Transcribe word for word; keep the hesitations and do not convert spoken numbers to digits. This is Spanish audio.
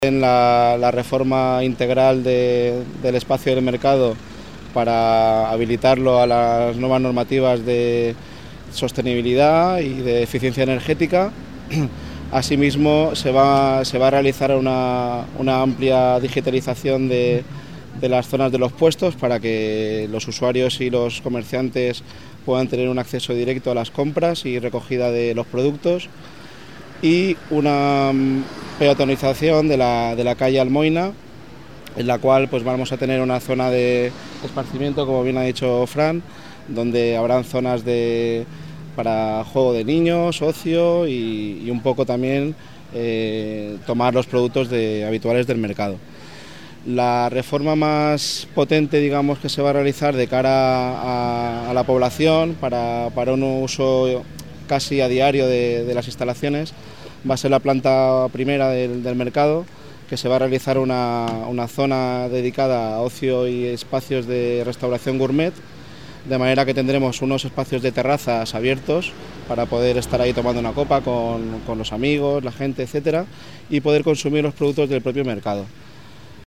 En la, la reforma integral de, del espacio del mercado para habilitarlo a las nuevas normativas de sostenibilidad y de eficiencia energética. Asimismo, se va, se va a realizar una, una amplia digitalización de, de las zonas de los puestos para que los usuarios y los comerciantes puedan tener un acceso directo a las compras y recogida de los productos, y una peatonización de la, de la calle Almoina, en la cual pues vamos a tener una zona de esparcimiento, como bien ha dicho Fran, donde habrán zonas de, para juego de niños, ocio y, y un poco también eh, tomar los productos de, habituales del mercado. La reforma más potente, digamos, que se va a realizar de cara a, a la población para, para un uso casi a diario de, de las instalaciones va a ser la planta primera del, del mercado, que se va a realizar una, una zona dedicada a ocio y espacios de restauración gourmet, de manera que tendremos unos espacios de terrazas abiertos para poder estar ahí tomando una copa con, con los amigos, la gente, etcétera, y poder consumir los productos del propio mercado.